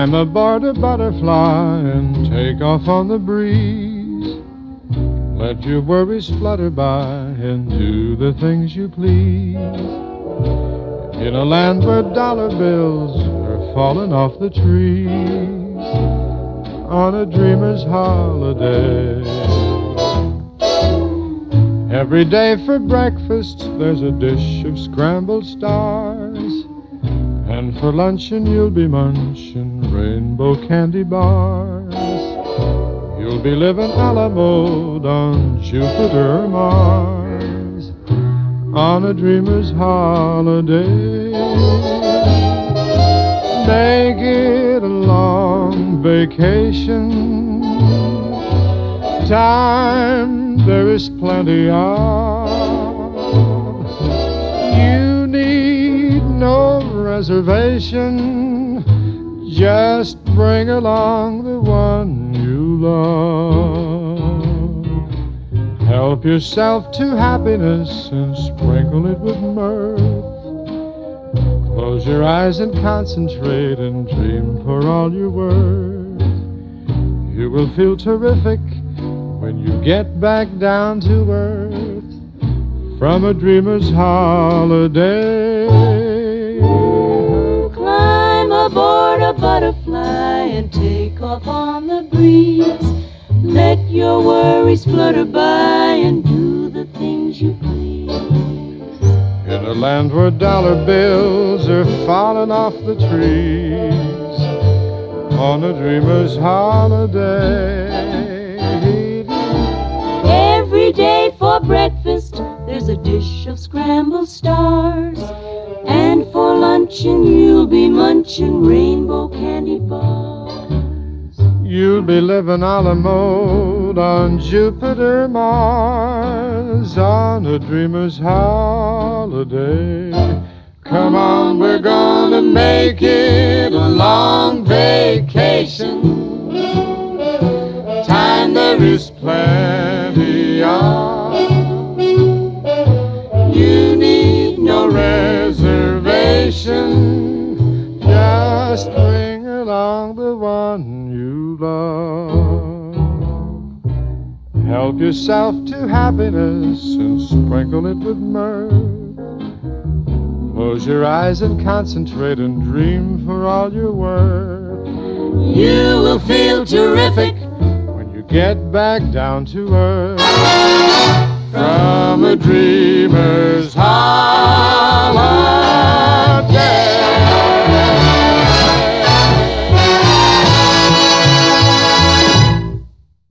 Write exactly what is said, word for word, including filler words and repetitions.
Climb aboard a butterfly and take off on the breeze. Let your worries flutter by and do the things you please. In a land where dollar bills are falling off the trees, on a dreamer's holiday. Every day for breakfast there's a dish of scrambled stars, and for luncheon you'll be munching rainbow candy bars. You'll be living a la mode on Jupiter or Mars, on a dreamer's holiday. Make it a long vacation, time there is plenty of. You need no reservation, just bring along the one you love. Help yourself to happiness and sprinkle it with mirth. Close your eyes and concentrate and dream for all you're worth. You will feel terrific when you get back down to earth from a dreamer's holiday. Climb aboard a butterfly and take off on the breeze. Let your worries flutter by and do the things you please. In a land where dollar bills are falling off the trees, on a dreamer's holiday. Every day for breakfast there's a dish of scrambled stars, and for luncheon you'll be munching rainbow candy bars. You'll be living a la mode on Jupiter, Mars, on a dreamer's holiday. Come on, we're gonna make it a long vacation, time there is plenty of. You need no reservation, just bring along the one you love. Help yourself to happiness and sprinkle it with mirth. Close your eyes and concentrate and dream for all you're worth. You will feel terrific when you get back down to earth from a dreamer's heart.